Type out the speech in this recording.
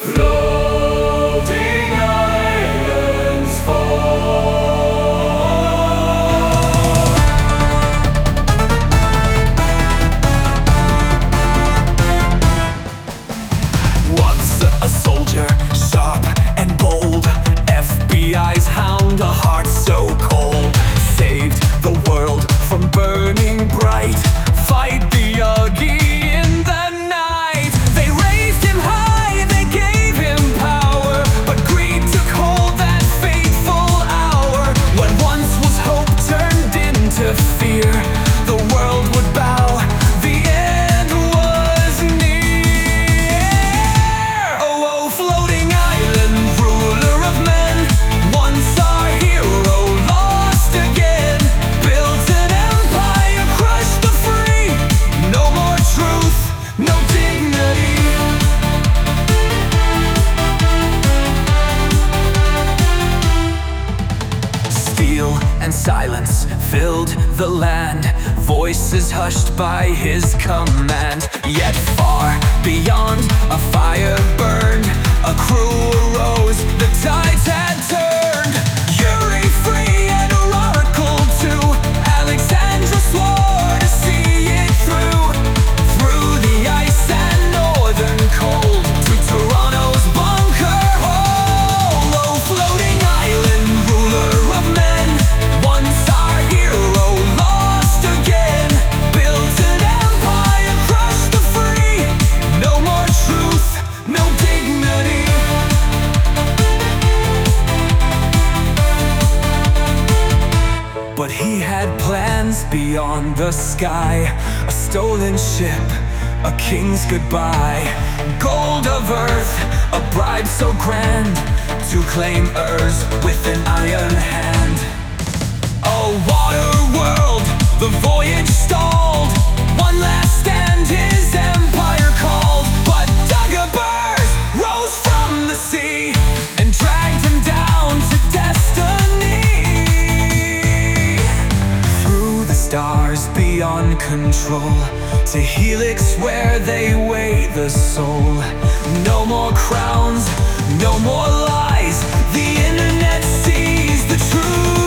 Floating islands fall. Once a soldier, sharp and bold, FBI's hound, a heart so cold, saved the world from burning bright. Fight the Yagi in the night. They raised him high, they gave him power, but greed took hold that fateful hour. What once was hope turned into fear. The world would bow, the end was near. Oh, oh, floating island, ruler of men, once our hero, lost again. Built an empire, crushed the free. No more truth, no dignity. Steel and silence filled the land, voices hushed by his command. Yet far beyond, a fire burned, a crew arose, the tides had turned. Yuri free and Oracle too, Alexandra swore to see it through. Through the ice and northern cold, to Toronto's bunker hole. Oh, floating island, ruler of men, once our hero, lost again. Built an empire, crushed the free. No more truth, no dignity. But he had plans beyond the sky, a stolen ship, a king's goodbye. Gold of earth, a bribe so grand, to claim Urs with an iron hand. A water world, the voyage stalled. One last stand, his empire called. But Dagobert rose from the sea and dragged him down to destiny. Through the stars beyond control, to Helix where they weigh the soul. No more crowns, no more lies. The internet sees the truth.